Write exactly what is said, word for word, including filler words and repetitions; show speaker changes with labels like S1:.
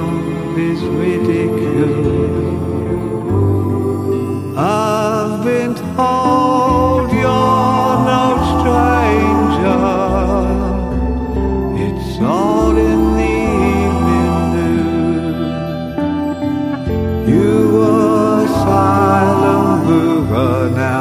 S1: love is ridiculous. I've been told you're no stranger. It's all in the evening news. You were a silent mover, now